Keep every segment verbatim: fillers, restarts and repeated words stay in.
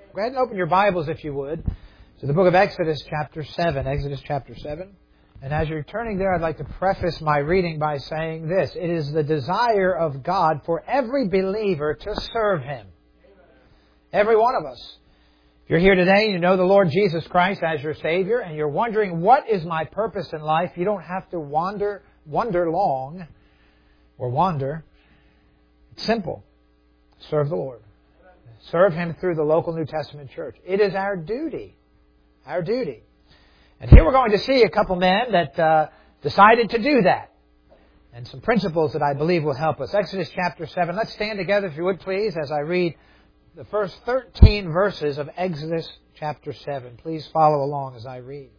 Go ahead and open your Bibles, if you would, to the book of Exodus chapter seven. Exodus chapter seven. And as you're turning there, I'd like to preface my reading by saying this. It is the desire of God for every believer to serve Him. Every one of us. If you're here today and you know the Lord Jesus Christ as your Savior, and you're wondering, what is my purpose in life? You don't have to wander, wonder long, or wander. It's simple. Serve the Lord. Serve Him through the local New Testament church. It is our duty. Our duty. And here we're going to see a couple men that uh, decided to do that. And some principles that I believe will help us. Exodus chapter seven. Let's stand together, if you would please, as I read the first thirteen verses of Exodus chapter seven. Please follow along as I read.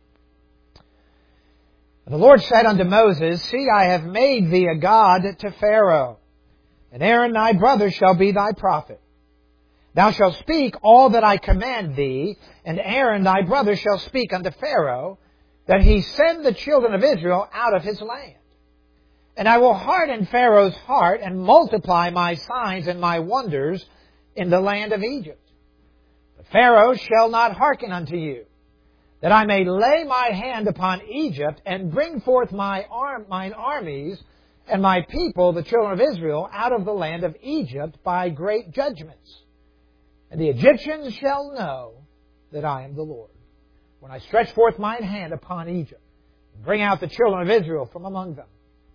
And the Lord said unto Moses, See, I have made thee a god to Pharaoh, and Aaron thy brother shall be thy prophet. Thou shalt speak all that I command thee, and Aaron thy brother shall speak unto Pharaoh, that he send the children of Israel out of his land. And I will harden Pharaoh's heart, and multiply my signs and my wonders in the land of Egypt. But Pharaoh shall not hearken unto you, that I may lay my hand upon Egypt, and bring forth my arm, mine armies, and my people, the children of Israel, out of the land of Egypt by great judgments. And the Egyptians shall know that I am the Lord, when I stretch forth mine hand upon Egypt, and bring out the children of Israel from among them.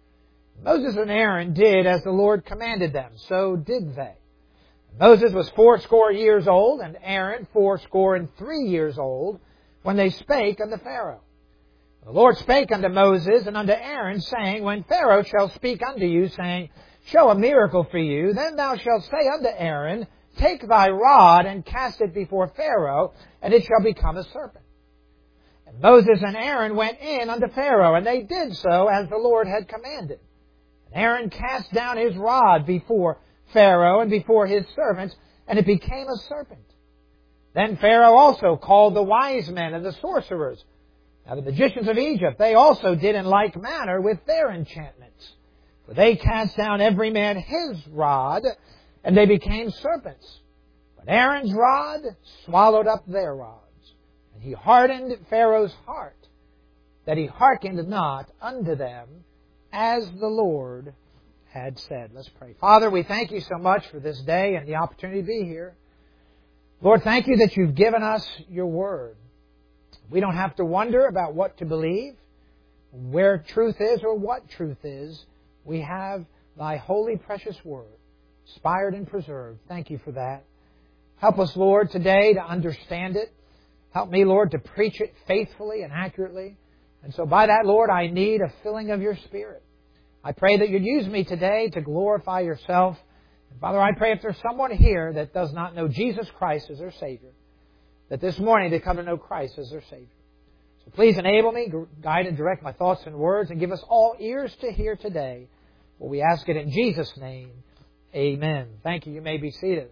Moses and Aaron did as the Lord commanded them, so did they. Moses was fourscore years old, and Aaron fourscore and three years old, when they spake unto Pharaoh. The Lord spake unto Moses and unto Aaron, saying, When Pharaoh shall speak unto you, saying, Show a miracle for you, then thou shalt say unto Aaron, Take thy rod and cast it before Pharaoh, and it shall become a serpent. And Moses and Aaron went in unto Pharaoh, and they did so as the Lord had commanded. And Aaron cast down his rod before Pharaoh and before his servants, and it became a serpent. Then Pharaoh also called the wise men and the sorcerers. Now the magicians of Egypt, they also did in like manner with their enchantments. For they cast down every man his rod, and they became serpents. But Aaron's rod swallowed up their rods. And he hardened Pharaoh's heart, that he hearkened not unto them, as the Lord had said. Let's pray. Father, we thank you so much for this day and the opportunity to be here. Lord, thank you that you've given us your word. We don't have to wonder about what to believe, where truth is, or what truth is. We have thy holy, precious word, inspired and preserved. Thank you for that. Help us, Lord, today to understand it. Help me, Lord, to preach it faithfully and accurately. And so by that, Lord, I need a filling of your Spirit. I pray that you'd use me today to glorify yourself. And Father, I pray if there's someone here that does not know Jesus Christ as their Savior, that this morning they come to know Christ as their Savior. So please enable me, guide and direct my thoughts and words, and give us all ears to hear today. For we ask it in Jesus' name. Amen. Thank you. You may be seated.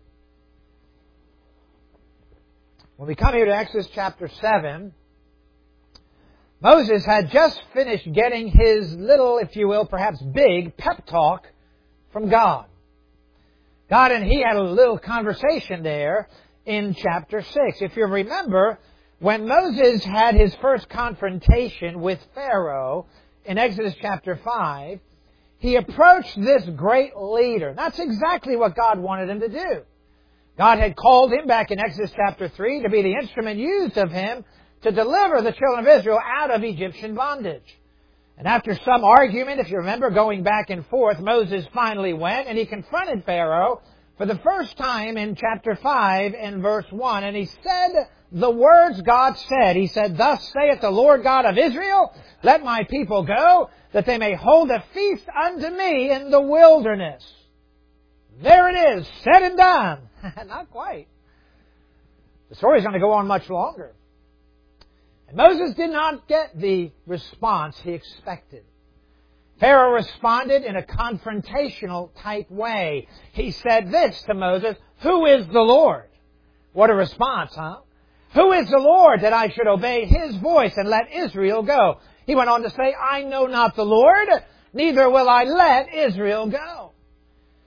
When we come here to Exodus chapter seven, Moses had just finished getting his little, if you will, perhaps big pep talk from God. God and he had a little conversation there in chapter six. If you remember, when Moses had his first confrontation with Pharaoh in Exodus chapter five, he approached this great leader. That's exactly what God wanted him to do. God had called him back in Exodus chapter three to be the instrument used of him to deliver the children of Israel out of Egyptian bondage. And after some argument, if you remember, going back and forth, Moses finally went and he confronted Pharaoh for the first time in chapter five and verse one. And he said the words God said. He said, Thus saith the Lord God of Israel, Let my people go, that they may hold a feast unto me in the wilderness. There it is, said and done. Not quite. The story is going to go on much longer. And Moses did not get the response he expected. Pharaoh responded in a confrontational type way. He said this to Moses, Who is the Lord? What a response, huh? Who is the Lord that I should obey His voice and let Israel go? He went on to say, I know not the Lord, neither will I let Israel go.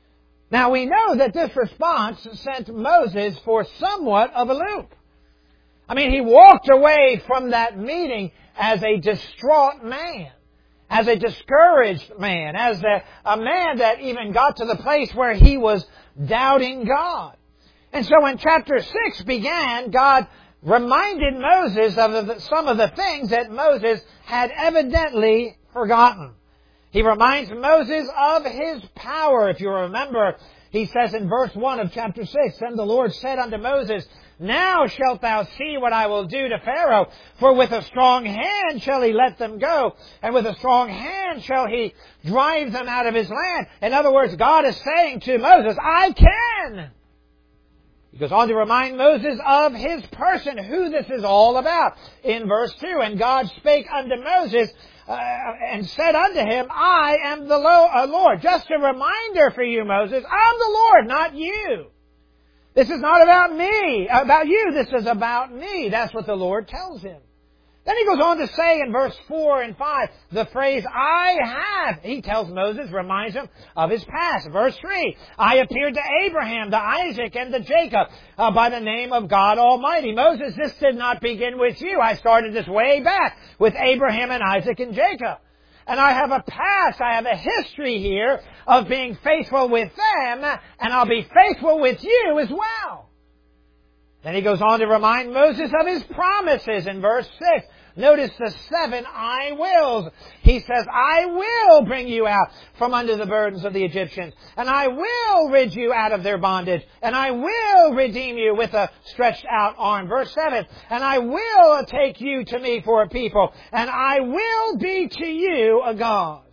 Now we know that this response sent Moses for somewhat of a loop. I mean, he walked away from that meeting as a distraught man, as a discouraged man, as a, a man that even got to the place where he was doubting God. And so when chapter six began, God reminded Moses of the, some of the things that Moses had evidently forgotten. He reminds Moses of His power. If you remember, he says in verse one of chapter six, "Then the Lord said unto Moses, Now shalt thou see what I will do to Pharaoh, for with a strong hand shall he let them go, and with a strong hand shall he drive them out of his land." In other words, God is saying to Moses, I can. He goes on to remind Moses of His person, who this is all about. In verse two, "And God spake unto Moses, uh, and said unto him, I am the Lo- uh, Lord." Just a reminder for you, Moses, I'm the Lord, not you. This is not about me, about you. This is about me. That's what the Lord tells him. Then he goes on to say in verse four and five, the phrase, I have. He tells Moses, reminds him of his past. Verse three, "I appeared to Abraham, to Isaac, and to Jacob uh, by the name of God Almighty." Moses, this did not begin with you. I started this way back with Abraham and Isaac and Jacob. And I have a past, I have a history here of being faithful with them, and I'll be faithful with you as well. Then he goes on to remind Moses of his promises in verse six. Notice the seven I wills. He says, I will bring you out from under the burdens of the Egyptians, and I will rid you out of their bondage, and I will redeem you with a stretched out arm. Verse seven, "And I will take you to me for a people, and I will be to you a God."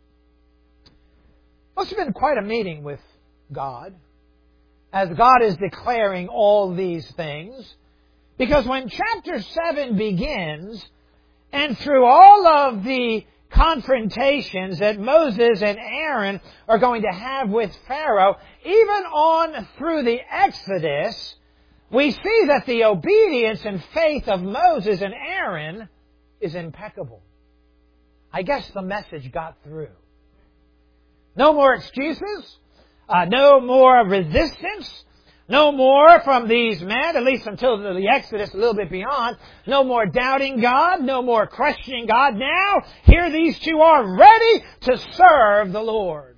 Must have been quite a meeting with God, as God is declaring all these things. Because when chapter seven begins, and through all of the confrontations that Moses and Aaron are going to have with Pharaoh, even on through the Exodus, we see that the obedience and faith of Moses and Aaron is impeccable. I guess the message got through. No more excuses. Uh, no more resistance. No more from these men, at least until the Exodus, a little bit beyond. No more doubting God. No more questioning God. Now, here these two are ready to serve the Lord.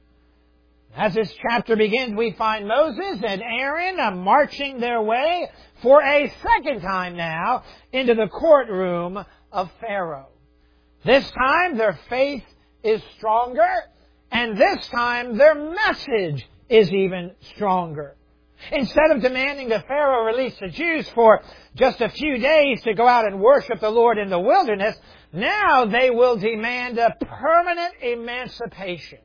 As this chapter begins, we find Moses and Aaron uh, marching their way for a second time now into the courtroom of Pharaoh. This time, their faith is stronger. And this time, their message is even stronger. Instead of demanding that Pharaoh release the Jews for just a few days to go out and worship the Lord in the wilderness, now they will demand a permanent emancipation.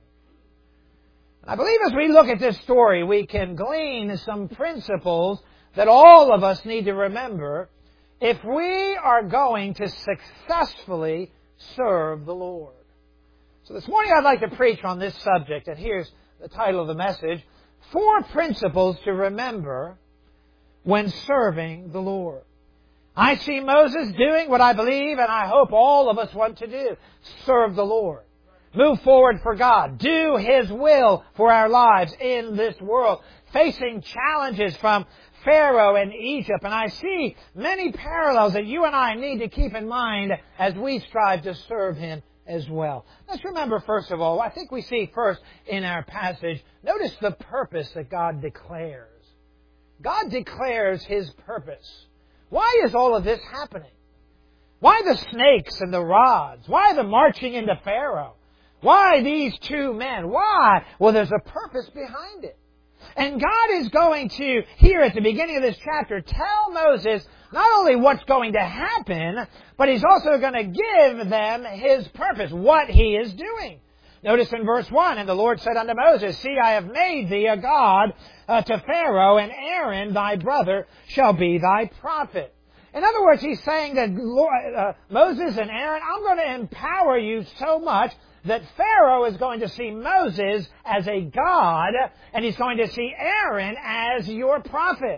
I believe as we look at this story, we can glean some principles that all of us need to remember if we are going to successfully serve the Lord. So this morning I'd like to preach on this subject, and here's the title of the message: Four Principles to Remember when Serving the Lord. I see Moses doing what I believe and I hope all of us want to do: serve the Lord. Move forward for God. Do His will for our lives in this world. Facing challenges from Pharaoh and Egypt. And I see many parallels that you and I need to keep in mind as we strive to serve Him as well. Let's remember, first of all, I think we see first in our passage, notice the purpose that God declares. God declares His purpose. Why is all of this happening? Why the snakes and the rods? Why the marching into Pharaoh? Why these two men? Why? Well, there's a purpose behind it. And God is going to, here at the beginning of this chapter, tell Moses not only what's going to happen, but He's also going to give them His purpose, what He is doing. Notice in verse one, "And the Lord said unto Moses, See, I have made thee a God uh, to Pharaoh, and Aaron thy brother shall be thy prophet." In other words, He's saying that uh, Moses and Aaron, I'm going to empower you so much that Pharaoh is going to see Moses as a God, and he's going to see Aaron as your prophet.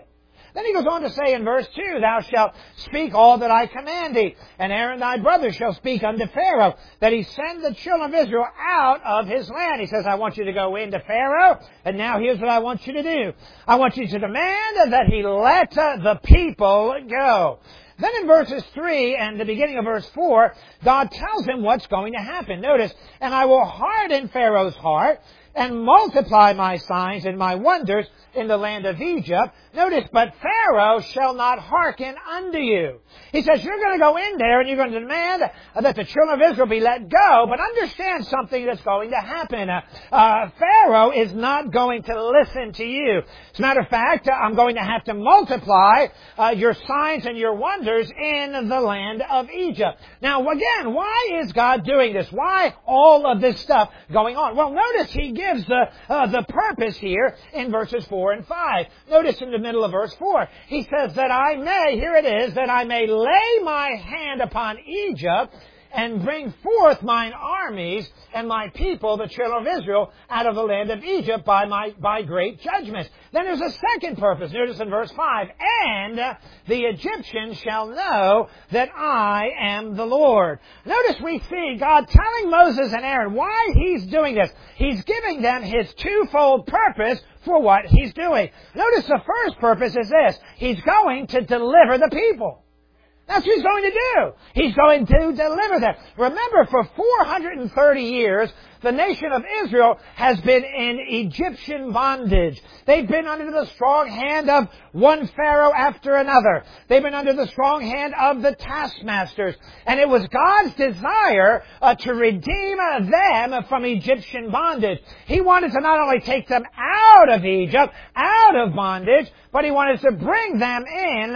Then he goes on to say in verse two, thou shalt speak all that I command thee, and Aaron thy brother shall speak unto Pharaoh, that he send the children of Israel out of his land. He says, I want you to go into Pharaoh, and now here's what I want you to do. I want you to demand that he let uh, the people go. Then in verses three and the beginning of verse four, God tells him what's going to happen. Notice, and I will harden Pharaoh's heart and multiply my signs and my wonders in the land of Egypt. Notice, but Pharaoh shall not hearken unto you. He says, you're going to go in there and you're going to demand that the children of Israel be let go, but understand something that's going to happen. Uh, uh, Pharaoh is not going to listen to you. As a matter of fact, uh, I'm going to have to multiply uh, your signs and your wonders in the land of Egypt. Now, again, why is God doing this? Why all of this stuff going on? Well, notice he gives the, uh, the purpose here in verses four and five. Notice in the middle of verse four, he says that I may, here it is, that I may lay my hand upon Egypt and bring forth mine armies and my people, the children of Israel, out of the land of Egypt by my by great judgments. Then there's a second purpose. Notice in verse five, and the Egyptians shall know that I am the Lord. Notice we see God telling Moses and Aaron why he's doing this. He's giving them his twofold purpose for what he's doing. Notice the first purpose is this. He's going to deliver the people. That's what he's going to do. He's going to deliver them. Remember, for four hundred thirty years, the nation of Israel has been in Egyptian bondage. They've been under the strong hand of one Pharaoh after another. They've been under the strong hand of the taskmasters. And it was God's desire uh, to redeem uh, them from Egyptian bondage. He wanted to not only take them out of Egypt, out of bondage, but He wanted to bring them in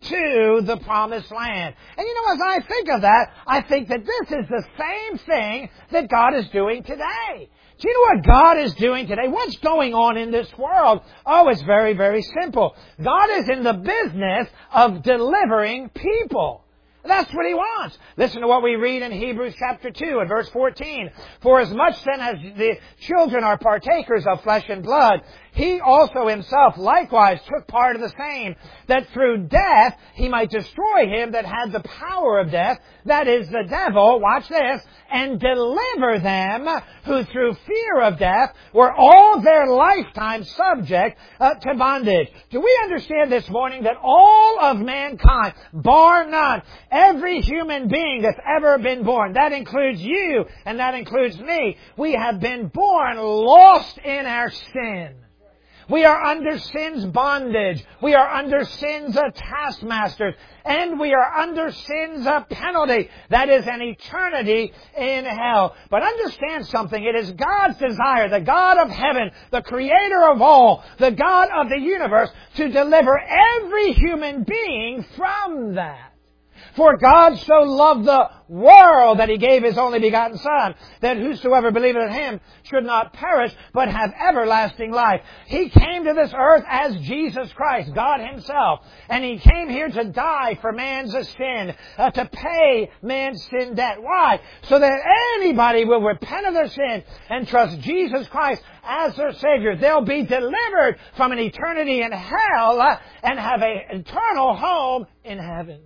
to the promised land. And you know, as I think of that, I think that this is the same thing that God is doing today. Do you know what God is doing today? What's going on in this world? Oh, it's very, very simple. God is in the business of delivering people. That's what He wants. Listen to what we read in Hebrews chapter two and verse fourteen. For as much then as the children are partakers of flesh and blood, He also Himself likewise took part of the same, that through death He might destroy him that had the power of death, that is the devil, watch this, and deliver them who through fear of death were all their lifetime subject uh, to bondage. Do we understand this morning that all of mankind, bar none, every human being that's ever been born, that includes you and that includes me, we have been born lost in our sin. We are under sin's bondage. We are under sin's uh, taskmasters. And we are under sin's uh, penalty. That is an eternity in hell. But understand something. It is God's desire, the God of heaven, the Creator of all, the God of the universe, to deliver every human being from that. For God so loved the world that He gave His only begotten Son, that whosoever believeth in Him should not perish, but have everlasting life. He came to this earth as Jesus Christ, God Himself. And He came here to die for man's sin, uh, to pay man's sin debt. Why? So that anybody will repent of their sin and trust Jesus Christ as their Savior. They'll be delivered from an eternity in hell uh, and have an eternal home in heaven.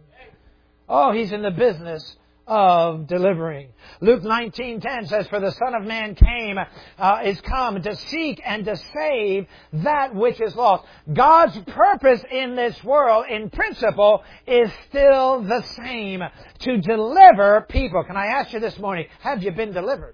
Oh, He's in the business of delivering. Luke nineteen ten says, for the Son of Man came, uh, is come to seek and to save that which is lost. God's purpose in this world, in principle, is still the same. To deliver people. Can I ask you this morning, have you been delivered?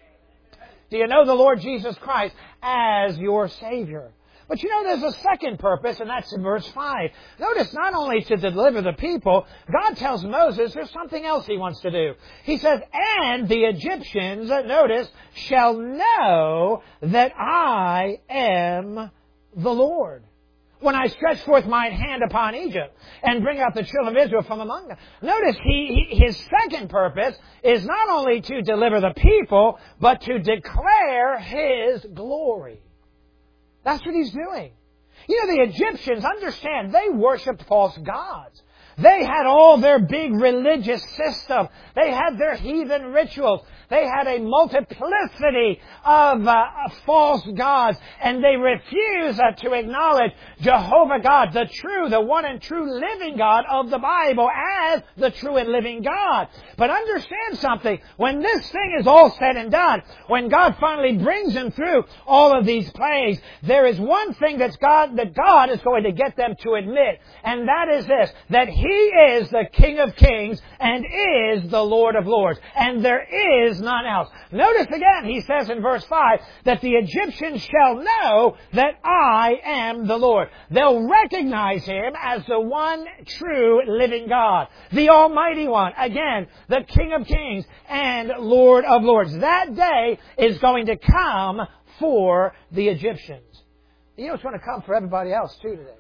Do you know the Lord Jesus Christ as your Savior? But you know, there's a second purpose, and that's in verse five. Notice, not only to deliver the people, God tells Moses there's something else He wants to do. He says, and the Egyptians, notice, shall know that I am the Lord, when I stretch forth mine hand upon Egypt and bring out the children of Israel from among them. Notice, he, he, his second purpose is not only to deliver the people, but to declare His glory. That's what He's doing. You know, the Egyptians, understand, they worshipped false gods. They had all their big religious system. They had their heathen rituals. They had a multiplicity of uh, false gods, and they refuse uh, to acknowledge Jehovah God, the true, the one and true living God of the Bible, as the true and living God. But understand something. When this thing is all said and done, when God finally brings them through all of these plagues, there is one thing that's God, that God is going to get them to admit, and that is this, that He is the King of Kings and is the Lord of Lords, and there is none else. Notice again, He says in verse five, that the Egyptians shall know that I am the Lord. They'll recognize Him as the one true living God, the Almighty One, again, the King of Kings and Lord of Lords. That day is going to come for the Egyptians. You know, it's going to come for everybody else too today.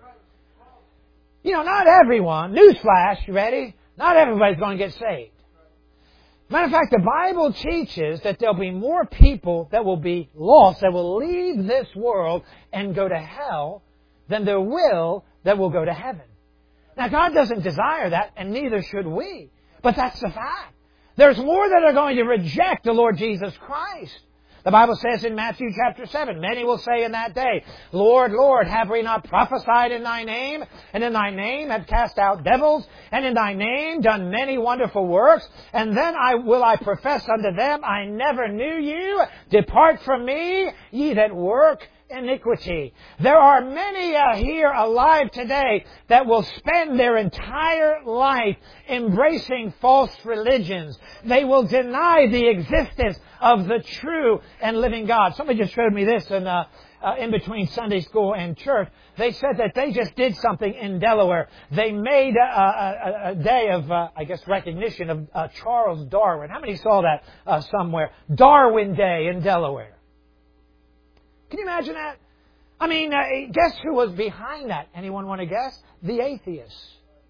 You know, not everyone, newsflash, you ready? Not everybody's going to get saved. Matter of fact, the Bible teaches that there'll be more people that will be lost, that will leave this world and go to hell, than there will that will go to heaven. Now, God doesn't desire that, and neither should we. But that's the fact. There's more that are going to reject the Lord Jesus Christ. The Bible says in Matthew chapter seven, many will say in that day, Lord, Lord, have we not prophesied in Thy name? And in Thy name have cast out devils? And in Thy name done many wonderful works? And then I will I profess unto them, I never knew you. Depart from me, ye that work iniquity. There are many uh, here alive today that will spend their entire life embracing false religions. They will deny the existence of the true and living God. Somebody just showed me this in, uh, uh, in between Sunday school and church. They said that they just did something in Delaware. They made a, a, a day of, uh, I guess, recognition of uh, Charles Darwin. How many saw that uh, somewhere? Darwin Day in Delaware. Can you imagine that? I mean, uh, guess who was behind that? Anyone want to guess? The atheists.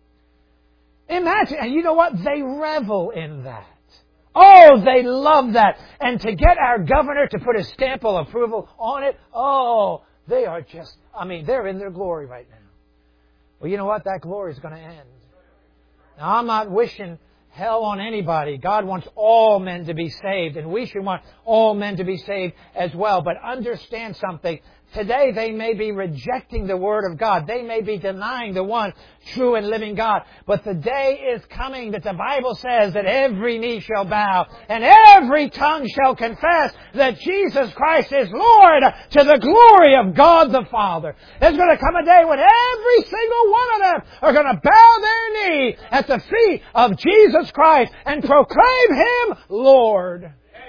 Imagine, and you know what? They revel in that. Oh, they love that. And to get our governor to put a stamp of approval on it, oh, they are just, I mean, they're in their glory right now. Well, you know what? That glory is going to end. Now, I'm not wishing hell on anybody. God wants all men to be saved, and we should want all men to be saved as well. But understand something. Today they may be rejecting the Word of God. They may be denying the one true and living God. But the day is coming that the Bible says that every knee shall bow and every tongue shall confess that Jesus Christ is Lord, to the glory of God the Father. There's going to come a day when every single one of them are going to bow their knee at the feet of Jesus Christ and proclaim Him Lord.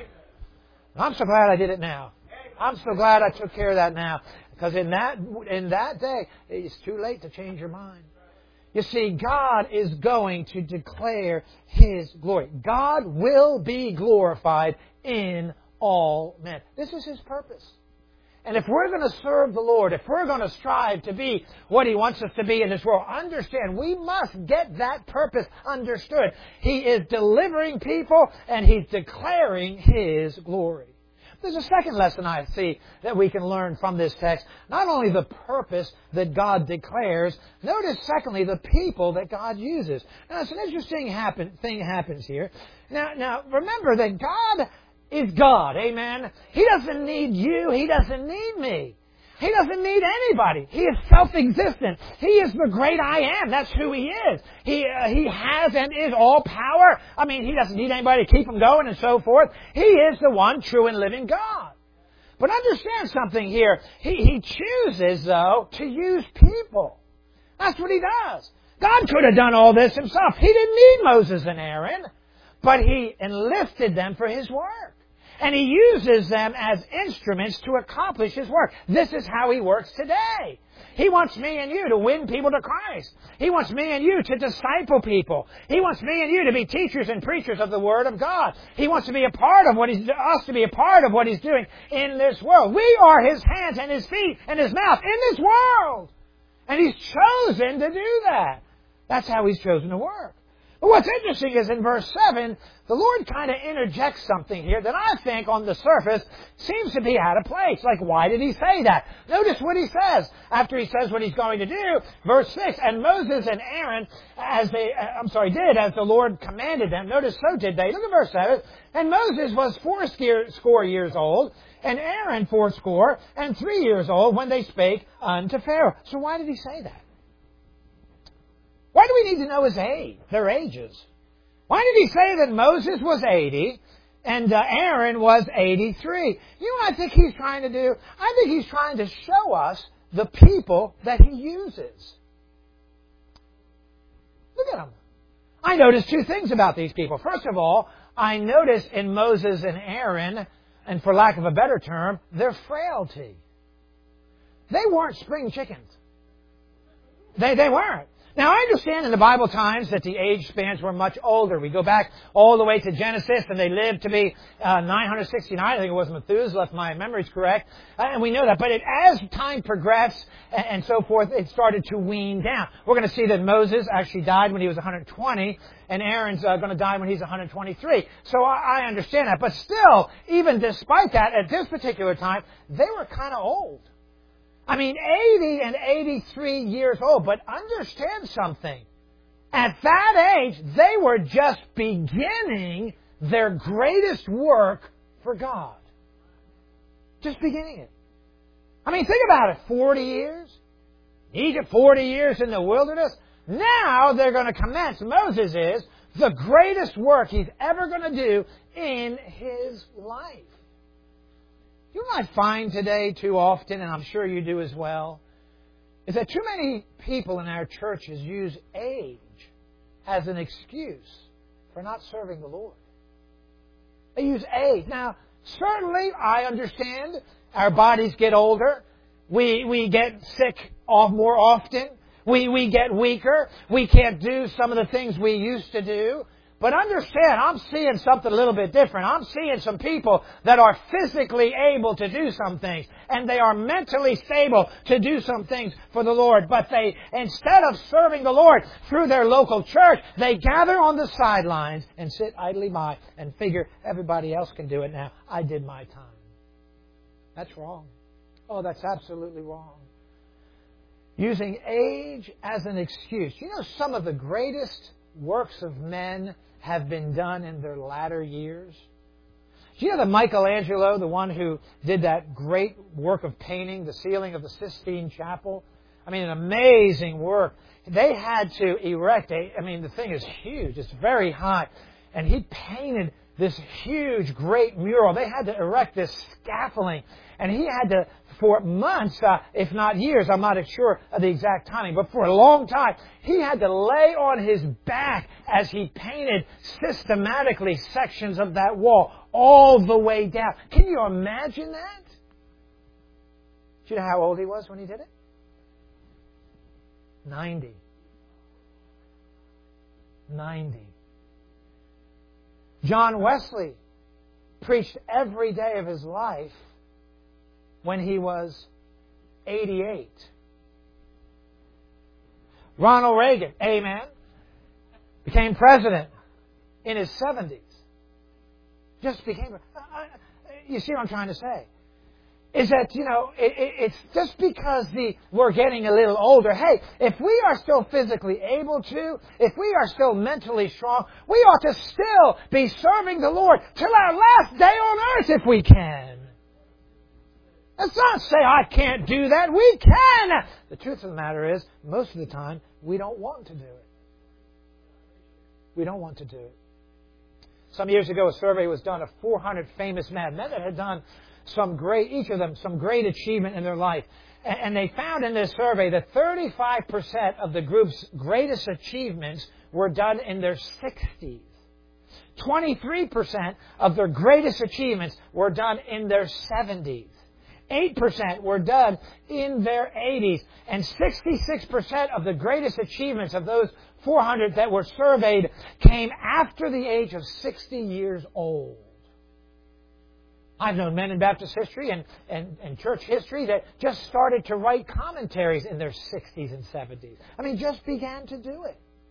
I'm so glad I did it now. I'm so glad I took care of that now. Because in that, in that day, it's too late to change your mind. You see, God is going to declare His glory. God will be glorified in all men. This is His purpose. And if we're going to serve the Lord, if we're going to strive to be what He wants us to be in this world, understand, we must get that purpose understood. He is delivering people and He's declaring His glory. There's a second lesson I see that we can learn from this text. Not only the purpose that God declares, notice secondly the people that God uses. Now it's an interesting happen, thing happens here. Now, now remember that God is God, amen? He doesn't need you, He doesn't need me. He doesn't need anybody. He is self-existent. He is the great I am. That's who He is. He uh, He has and is all power. I mean, He doesn't need anybody to keep Him going and so forth. He is the one true and living God. But understand something here. He, he chooses, though, to use people. That's what He does. God could have done all this Himself. He didn't need Moses and Aaron, but He enlisted them for His work. And He uses them as instruments to accomplish His work. This is how He works today. He wants me and you to win people to Christ. He wants me and you to disciple people. He wants me and you to be teachers and preachers of the Word of God. He wants to be a part of what He's, us to be a part of what He's doing in this world. We are His hands and His feet and His mouth in this world. And He's chosen to do that. That's how He's chosen to work. But what's interesting is in verse seven, the Lord kind of interjects something here that I think on the surface seems to be out of place. Like, why did He say that? Notice what He says after He says what He's going to do. Verse six, and Moses and Aaron, as they, I'm sorry, did as the Lord commanded them. Notice, so did they. Look at verse seven. And Moses was fourscore years old, and Aaron fourscore and three years old when they spake unto Pharaoh. So why did He say that? Why do we need to know his age, their ages? Why did He say that Moses was eighty and uh, Aaron was eighty-three? You know what I think He's trying to do? I think He's trying to show us the people that He uses. Look at them. I noticed two things about these people. First of all, I noticed in Moses and Aaron, and for lack of a better term, their frailty. They weren't spring chickens. They, they weren't. Now, I understand in the Bible times that the age spans were much older. We go back all the way to Genesis, and they lived to be uh, nine hundred sixty-nine. I think it was Methuselah, if my memory's correct. Uh, and we know that. But it, as time progressed and, and so forth, it started to wean down. We're going to see that Moses actually died when he was one hundred twenty, and Aaron's uh, going to die when he's one hundred twenty-three. So I, I understand that. But still, even despite that, at this particular time, they were kind of old. I mean, eighty and eighty-three years old, but understand something. At that age, they were just beginning their greatest work for God. Just beginning it. I mean, think about it. forty years. Egypt, forty years in the wilderness. Now they're going to commence, Moses is, the greatest work he's ever going to do in his life. You know what I find today too often, and I'm sure you do as well, is that too many people in our churches use age as an excuse for not serving the Lord. They use age. Now, certainly, I understand our bodies get older. We we get sick off more often. We we get weaker. We can't do some of the things we used to do. But understand, I'm seeing something a little bit different. I'm seeing some people that are physically able to do some things. And they are mentally stable to do some things for the Lord. But they, instead of serving the Lord through their local church, they gather on the sidelines and sit idly by and figure everybody else can do it now. I did my time. That's wrong. Oh, that's absolutely wrong. Using age as an excuse. You know, some of the greatest works of men have been done in their latter years. Do you know that Michelangelo, the one who did that great work of painting, the ceiling of the Sistine Chapel, I mean, an amazing work. They had to erect a, I mean, the thing is huge. It's very high. And he painted this huge, great mural. They had to erect this scaffolding. And he had to, for months, uh, if not years, I'm not sure of the exact timing, but for a long time, he had to lay on his back as he painted systematically sections of that wall all the way down. Can you imagine that? Do you know how old he was when he did it? ninety. ninety. John Wesley preached every day of his life when he was eighty-eight. Ronald Reagan, amen, became president in his seventies. Just became... You see what I'm trying to say? Is that, you know, it, it, it's just because the we're getting a little older. Hey, if we are still physically able to, if we are still mentally strong, we ought to still be serving the Lord till our last day on earth if we can. Let's not say, I can't do that. We can. The truth of the matter is, most of the time, we don't want to do it. We don't want to do it. Some years ago, a survey was done of four hundred famous men, men that had done some great, each of them, some great achievement in their life. And they found in this survey that thirty-five percent of the group's greatest achievements were done in their sixties. twenty-three percent of their greatest achievements were done in their seventies. eight percent were done in their eighties. And sixty-six percent of the greatest achievements of those four hundred that were surveyed came after the age of sixty years old. I've known men in Baptist history and, and, and church history that just started to write commentaries in their sixties and seventies. I mean, just began to do it.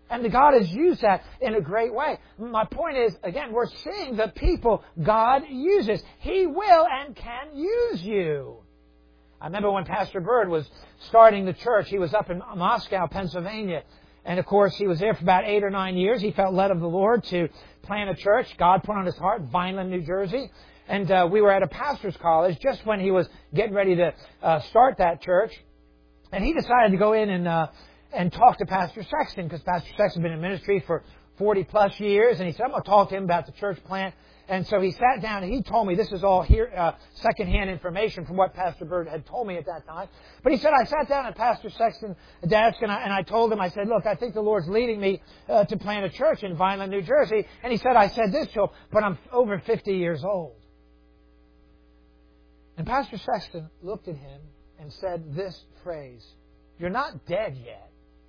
And God has used that in a great way. My point is, again, we're seeing the people God uses. He will and can use you. I remember when Pastor Bird was starting the church, he was up in Moscow, Pennsylvania. And of course, he was there for about eight or nine years. He felt led of the Lord to plant a church. God put on his heart, Vineland, New Jersey. And uh, we were at a pastor's college just when he was getting ready to uh, start that church. And he decided to go in and... Uh, and talk to Pastor Sexton, because Pastor Sexton had been in ministry for forty plus years, and he said, I'm going to talk to him about the church plant. And so he sat down, and he told me, this is all here, uh, secondhand information from what Pastor Bird had told me at that time. But he said, I sat down at Pastor Sexton's desk, and I, and I told him, I said, look, I think the Lord's leading me uh, to plant a church in Vineland, New Jersey. And he said, I said this to him, but I'm over fifty years old. And Pastor Sexton looked at him and said this phrase, you're not dead yet.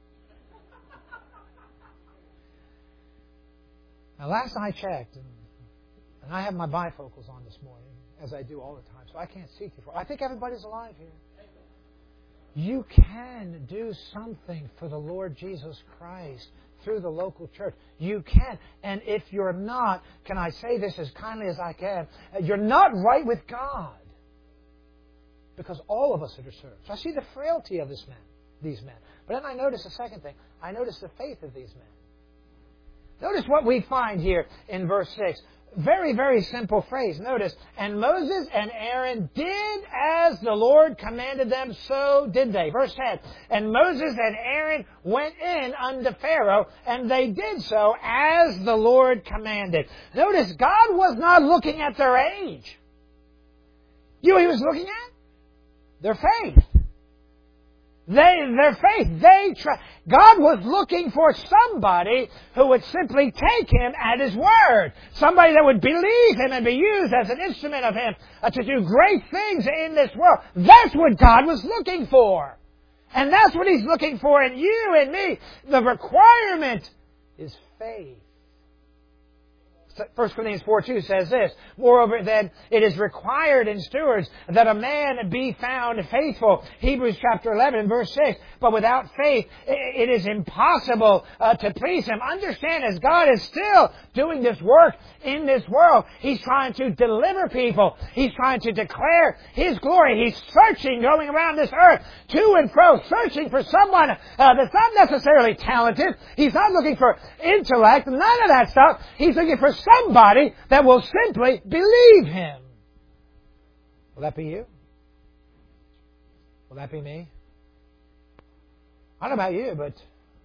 Now, last I checked, and, and I have my bifocals on this morning, as I do all the time, so I can't see too far. I think everybody's alive here. You can do something for the Lord Jesus Christ through the local church. You can. And if you're not, can I say this as kindly as I can, you're not right with God. Because all of us are to serve. So I see the frailty of this man, these men. But then I notice a second thing. I notice the faith of these men. Notice what we find here in verse six. Very, very simple phrase. Notice, and Moses and Aaron did as the Lord commanded them, so did they. Verse ten, and Moses and Aaron went in unto Pharaoh, and they did so as the Lord commanded. Notice, God was not looking at their age. You know what He was looking at? Their faith. They, their faith, they try. God was looking for somebody who would simply take Him at His word. Somebody that would believe Him and be used as an instrument of Him uh, to do great things in this world. That's what God was looking for. And that's what He's looking for in you and me. The requirement is faith. First Corinthians four two says this, moreover then it is required in stewards that a man be found faithful. Hebrews chapter eleven verse six, but without faith it is impossible uh, to please Him. Understand, as God is still doing this work in this world, He's trying to deliver people. He's trying to declare His glory. He's searching, going around this earth to and fro, searching for someone uh, that's not necessarily talented. He's not looking for intellect, none of that stuff. He's looking for somebody that will simply believe Him. Will that be you? Will that be me? I don't know about you, but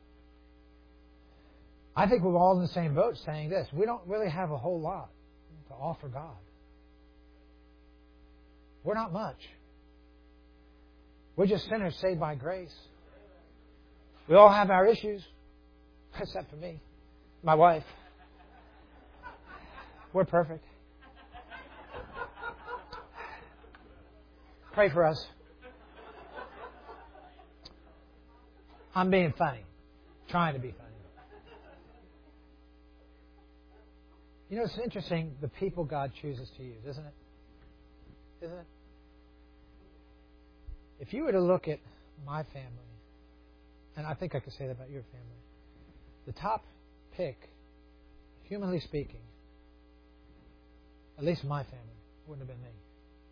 I think we're all in the same boat saying this. We don't really have a whole lot to offer God. We're not much. We're just sinners saved by grace. We all have our issues, except for me, my wife. We're perfect. Pray for us. I'm being funny. Trying to be funny. You know, it's interesting, the people God chooses to use, isn't it? Isn't it? If you were to look at my family, and I think I could say that about your family, the top pick, humanly speaking, at least my family, wouldn't have been me.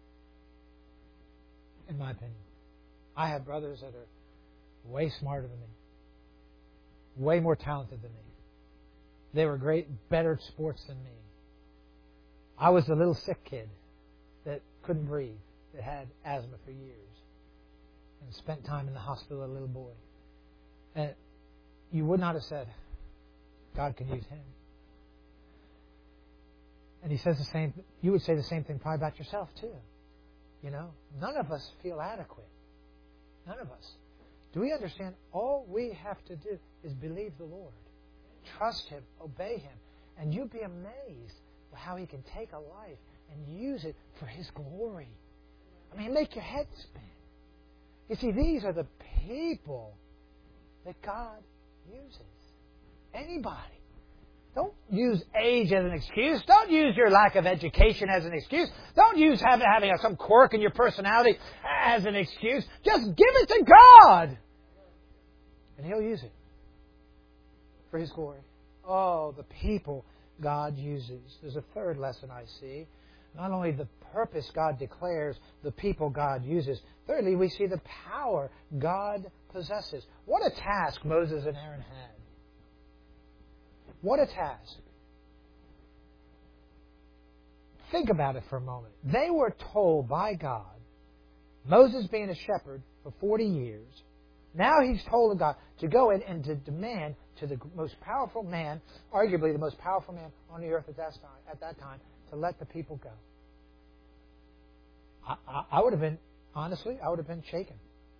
In my opinion. I have brothers that are way smarter than me. Way more talented than me. They were great, better at sports than me. I was the little sick kid that couldn't breathe, that had asthma for years, and spent time in the hospital as a little boy. And you would not have said, God can use him. And he says the same, you would say the same thing probably about yourself too. You know, none of us feel adequate. None of us. Do we understand? All we have to do is believe the Lord. Trust Him. Obey Him. And you'll be amazed how He can take a life and use it for His glory. I mean, make your head spin. You see, these are the people that God uses. Anybody. Don't use age as an excuse. Don't use your lack of education as an excuse. Don't use having, having some quirk in your personality as an excuse. Just give it to God. And He'll use it. for His glory. Oh, the people God uses. There's a third lesson I see. Not only the purpose God declares, the people God uses. Thirdly, we see the power God possesses. What a task Moses and Aaron had. What a task. Think about it for a moment. They were told by God, Moses being a shepherd for forty years, now he's told of God to go in and to demand to the most powerful man, arguably the most powerful man on the earth at that time, at that time to let the people go. I, I, I would have been, honestly, I would have been shaken.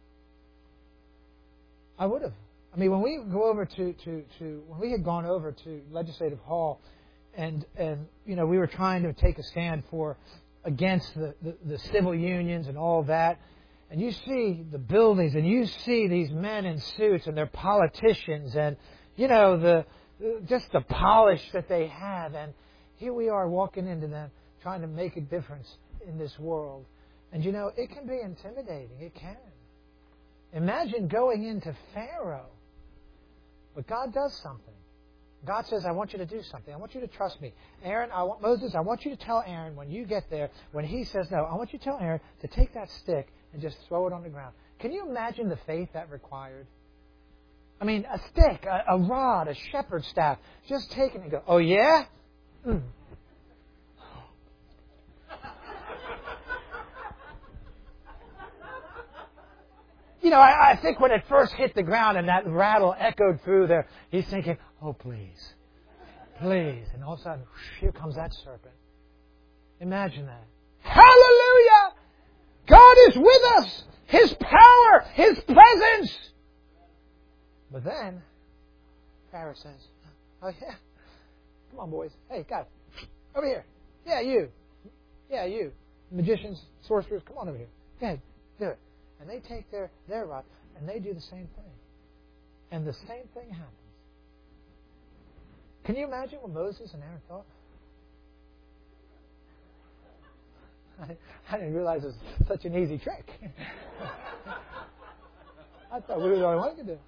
I would have. I mean, when we go over to, to, to when we had gone over to Legislative Hall, and and you know we were trying to take a stand for against the, the, the civil unions and all that, and you see the buildings, and you see these men in suits, and they're politicians, and you know the just the polish that they have, and here we are walking into them trying to make a difference in this world, and you know it can be intimidating. It can. Imagine going into Pharaoh. But God does something. God says, I want you to do something. I want you to trust me. Aaron, I want, Moses, I want you to tell Aaron when you get there, when he says no, I want you to tell Aaron to take that stick and just throw it on the ground. Can you imagine the faith that required? I mean, a stick, a, a rod, a shepherd's staff, just take it and go, oh yeah? Mm. You know, I, I think when it first hit the ground and that rattle echoed through there, he's thinking, oh, please, please. And all of a sudden, whoosh, here comes that serpent. Imagine that. Hallelujah! God is with us. His power, His presence. But then, Pharaoh says, oh, yeah. Come on, boys. Hey, guys, over here. Yeah, you. Yeah, you. Magicians, sorcerers, come on over here. Go ahead, do it. And they take their, their rod and they do the same thing. And the same thing happens. Can you imagine what Moses and Aaron thought? I, I didn't realize it was such an easy trick. I thought we were the only one who could do it.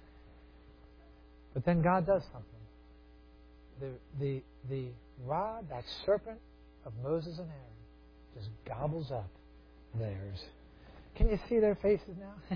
But then God does something. The, the, the rod, that serpent of Moses and Aaron, just gobbles up theirs. Can you see their faces now?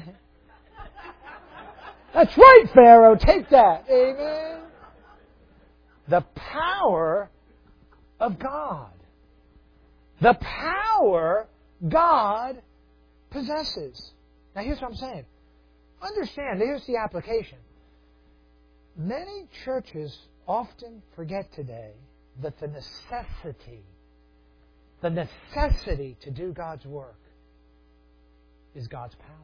That's right, Pharaoh. Take that. Amen. The power of God. The power God possesses. Now, here's what I'm saying. Understand, here's the application. Many churches often forget today that the necessity, the necessity to do God's work is God's power.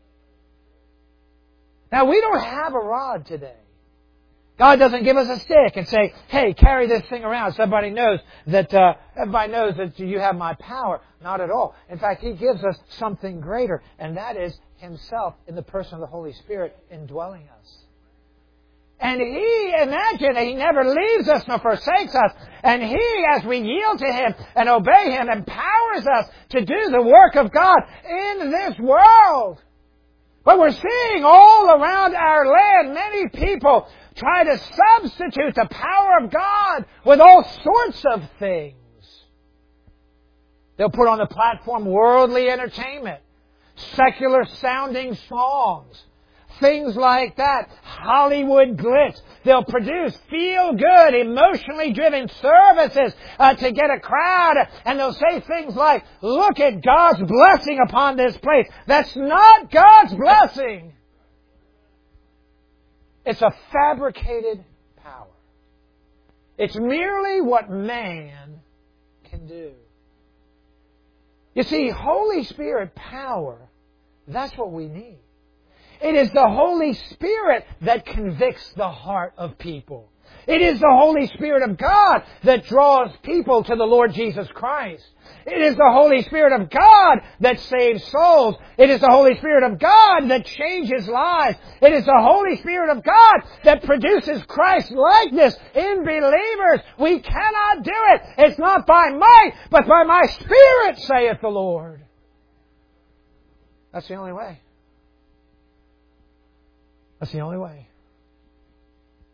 Now, we don't have a rod today. God doesn't give us a stick and say, hey, carry this thing around so everybody knows that uh, everybody knows that you have my power. Not at all. In fact, He gives us something greater, and that is Himself in the person of the Holy Spirit indwelling us. And He, imagine, He never leaves us nor forsakes us. And He, as we yield to Him and obey Him, empowers us to do the work of God in this world. But we're seeing all around our land many people try to substitute the power of God with all sorts of things. They'll put on the platform worldly entertainment, secular sounding songs, things like that, Hollywood glitz. They'll produce feel-good, emotionally driven services uh, to get a crowd. And they'll say things like, look at God's blessing upon this place. That's not God's blessing. It's a fabricated power. It's merely what man can do. You see, Holy Spirit power, that's what we need. It is the Holy Spirit that convicts the heart of people. It is the Holy Spirit of God that draws people to the Lord Jesus Christ. It is the Holy Spirit of God that saves souls. It is the Holy Spirit of God that changes lives. It is the Holy Spirit of God that produces Christ's likeness in believers. We cannot do it. It's not by might, but by my Spirit, saith the Lord. That's the only way. That's the only way.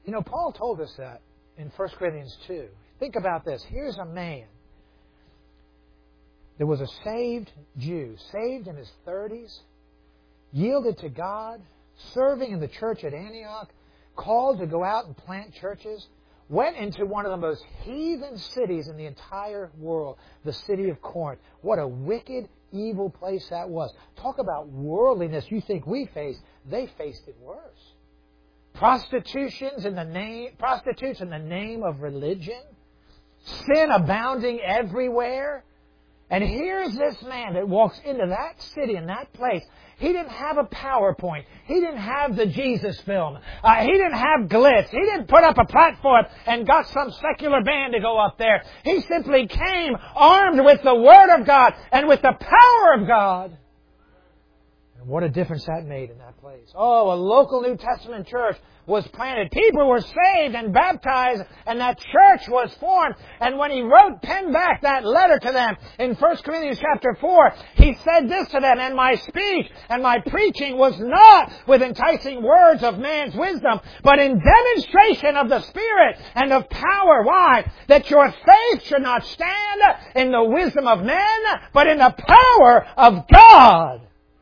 You know, Paul told us that in First Corinthians two. Think about this. Here's a man. There was a saved Jew, saved in his thirties, yielded to God, serving in the church at Antioch, called to go out and plant churches, went into one of the most heathen cities in the entire world, the city of Corinth. What a wicked, evil place that was. Talk about worldliness you think we face. They faced it worse. Prostitutions in the name, prostitutes in the name of religion. Sin abounding everywhere. And here's this man that walks into that city, in that place. He didn't have a PowerPoint. He didn't have the Jesus film. Uh, he didn't have glitz. He didn't put up a platform and got some secular band to go up there. He simply came armed with the Word of God and with the power of God. And what a difference that made in that place. Oh, a local New Testament church was planted. People were saved and baptized, and that church was formed. And when he wrote, penned back that letter to them in First Corinthians chapter four, he said this to them, "And my speech and my preaching was not with enticing words of man's wisdom, but in demonstration of the Spirit and of power." Why? That your faith should not stand in the wisdom of men, but in the power of God.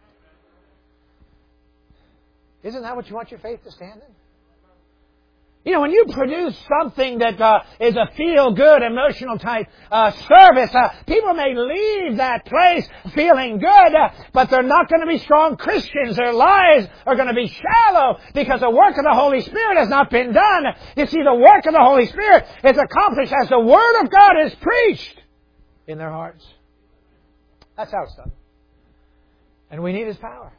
Isn't that what you want your faith to stand in? You know, when you produce something that uh, is a feel-good, emotional type uh, service, uh, people may leave that place feeling good, uh, but they're not going to be strong Christians. Their lives are going to be shallow because the work of the Holy Spirit has not been done. You see, the work of the Holy Spirit is accomplished as the Word of God is preached in their hearts. That's how it's done. And we need His power.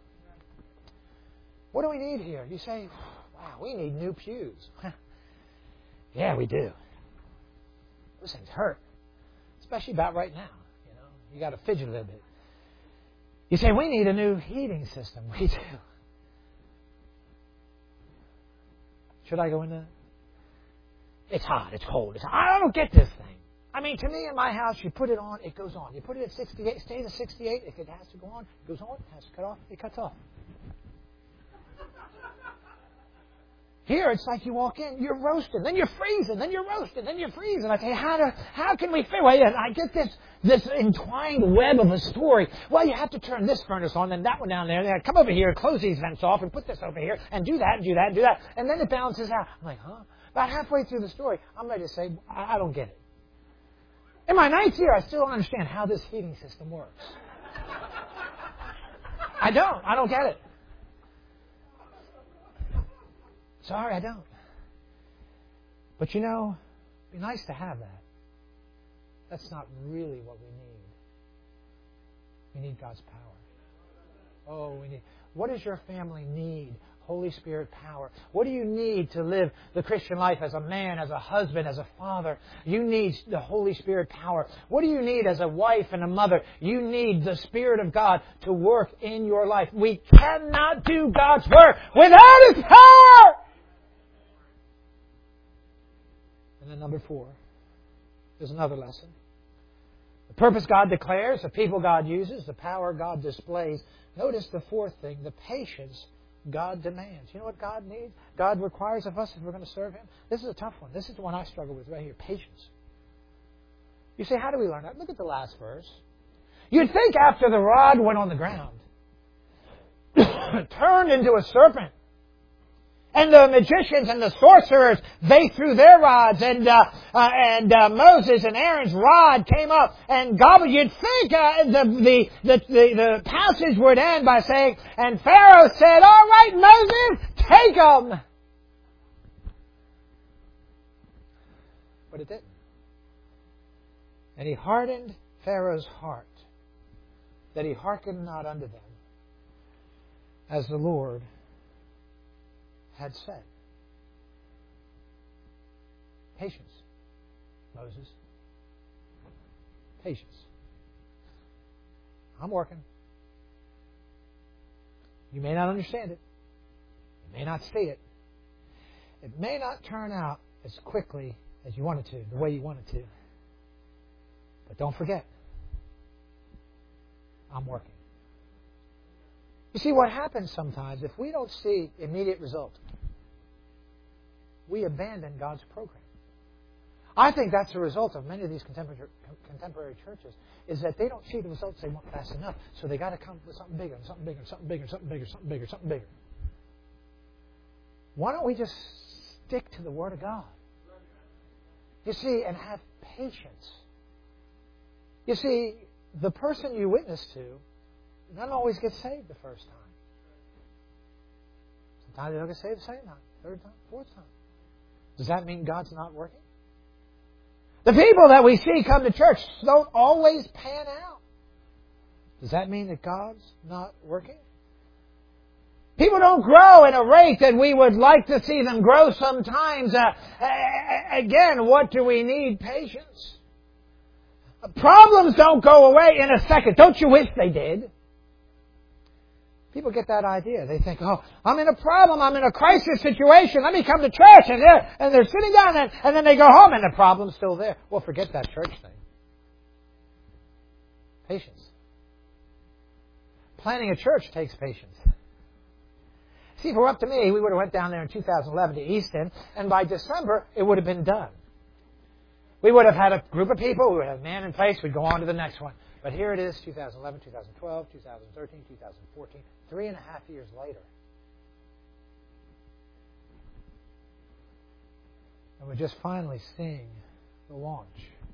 What do we need here? You say, wow, we need new pews. Yeah, we do. Those things hurt. Especially about right now. You know, you got to fidget a little bit. You say, we need a new heating system. We do. Should I go into that? It's hot. It's cold. It's hot. I don't get this thing. I mean, to me, in my house, you put it on, it goes on. You put it at sixty-eight, it stays at sixty-eight. If it has to go on, it goes on. It has to cut off, it cuts off. Here, it's like you walk in, you're roasting, then you're freezing, then you're roasting, then you're freezing. I say, how do, how can we fit? Well, yeah, I get this this entwined web of a story. Well, you have to turn this furnace on, then that one down there, then come over here, close these vents off, and put this over here, and do that, and do that, and do that, and then it balances out. I'm like, huh? About halfway through the story, I'm ready to say, I, I don't get it. In my ninth year, I still don't understand how this heating system works. I don't. I don't get it. Sorry, I don't. But you know, it'd be nice to have that. That's not really what we need. We need God's power. Oh, we need. What does your family need? Holy Spirit power. What do you need to live the Christian life as a man, as a husband, as a father? You need the Holy Spirit power. What do you need as a wife and a mother? You need the Spirit of God to work in your life. We cannot do God's work without His power. And then number four, there's another lesson. The purpose God declares, the people God uses, the power God displays. Notice the fourth thing, the patience God demands. You know what God needs? God requires of us if we're going to serve Him. This is a tough one. This is the one I struggle with right here, patience. You say, how do we learn that? Look at the last verse. You'd think after the rod went on the ground, turned into a serpent, and the magicians and the sorcerers, they threw their rods, and uh, uh, and uh, Moses and Aaron's rod came up and gobbled. You'd think uh, the, the, the, the, the passage would end by saying, and Pharaoh said, all right, Moses, take them. But it didn't. And He hardened Pharaoh's heart, that he hearkened not unto them, as the Lord had said. Patience, Moses. Patience. I'm working. You may not understand it. You may not see it. It may not turn out as quickly as you want it to, the way you want it to. But don't forget, I'm working. You see, what happens sometimes, if we don't see immediate result, we abandon God's program. I think that's the result of many of these contemporary, contemporary churches, is that they don't see the results they want fast enough, so they got to come up with something bigger, and something bigger, and something bigger, and something bigger, something bigger, something bigger. Why don't we just stick to the Word of God? You see, and have patience. You see, the person you witness to doesn't always get saved the first time. Sometimes they don't get saved the second time, third time, fourth time. Does that mean God's not working? The people that we see come to church don't always pan out. Does that mean that God's not working? People don't grow at a rate that we would like to see them grow sometimes. Uh, again, what do we need? Patience. Problems don't go away in a second. Don't you wish they did? People get that idea. They think, oh, I'm in a problem. I'm in a crisis situation. Let me come to church. And they're, and they're sitting down and, and then they go home and the problem's still there. Well, forget that church thing. Patience. Planning a church takes patience. See, if it were up to me, we would have went down there in two thousand eleven to Easton, and by December, it would have been done. We would have had a group of people, we would have a man in place, we'd go on to the next one. But here it is, two thousand eleven, two thousand twelve, two thousand thirteen, two thousand fourteen, three and a half years later. And we're just finally seeing the launch.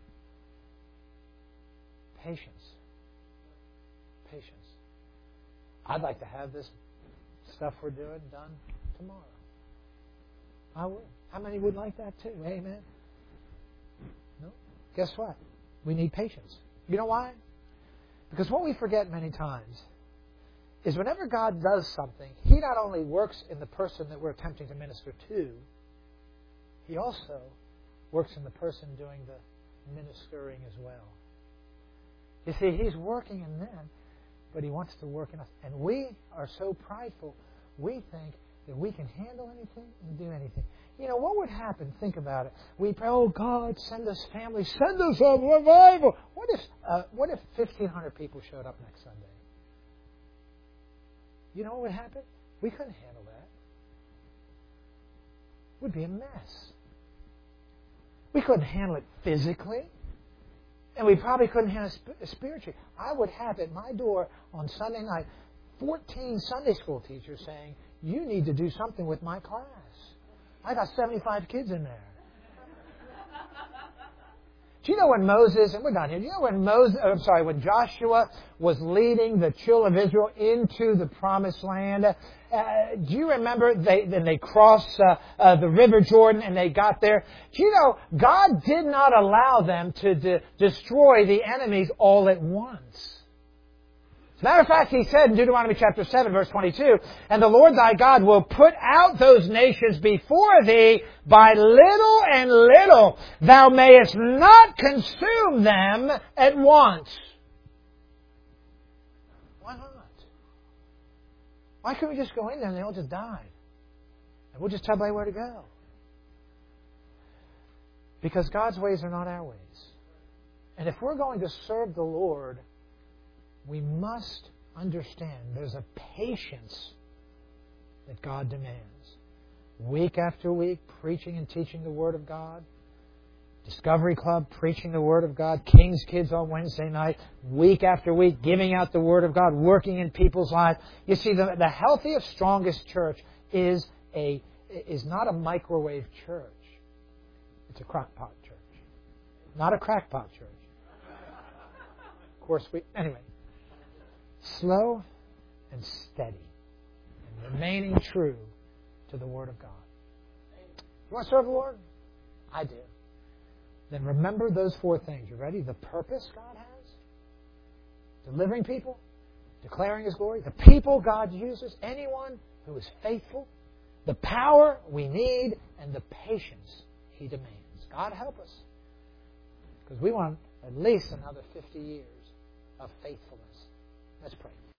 Patience. Patience. I'd like to have this stuff we're doing done tomorrow. I would. How many would like that too? Amen. No? Guess what? We need patience. You know why? Because what we forget many times is whenever God does something, He not only works in the person that we're attempting to minister to, He also works in the person doing the ministering as well. You see, He's working in them, but He wants to work in us. And we are so prideful, we think that we can handle anything and do anything. You know, what would happen? Think about it. We pray, oh God, send us family, send us a revival. What if uh, what if fifteen hundred people showed up next Sunday? You know what would happen? We couldn't handle that. It would be a mess. We couldn't handle it physically. And we probably couldn't handle it spiritually. I would have at my door on Sunday night fourteen Sunday school teachers saying, you need to do something with my class. I got seventy-five kids in there. Do you know when Moses, and we're done here, do you know when Moses, I'm sorry, when Joshua was leading the children of Israel into the promised land, uh, do you remember they, then they crossed uh, uh, the River Jordan and they got there? Do you know, God did not allow them to de- destroy the enemies all at once. As a matter of fact, He said in Deuteronomy chapter seven, verse twenty-two, and the Lord thy God will put out those nations before thee by little and little. Thou mayest not consume them at once. Why not? Why couldn't we just go in there and they all just died? And we'll just tell everybody where to go. Because God's ways are not our ways. And if we're going to serve the Lord, we must understand there's a patience that God demands. Week after week, preaching and teaching the Word of God. Discovery Club, preaching the Word of God. King's Kids on Wednesday night. Week after week, giving out the Word of God, working in people's lives. You see, the, the healthiest, strongest church is a is not a microwave church. It's a crockpot church. Not a crackpot church. Of course, we... Anyway. Slow and steady, and remaining true to the Word of God. You want to serve the Lord? I do. Then remember those four things. You ready? The purpose God has, delivering people, declaring His glory, the people God uses, anyone who is faithful, the power we need, and the patience He demands. God help us, because we want at least another fifty years of faithfulness. Let's pray.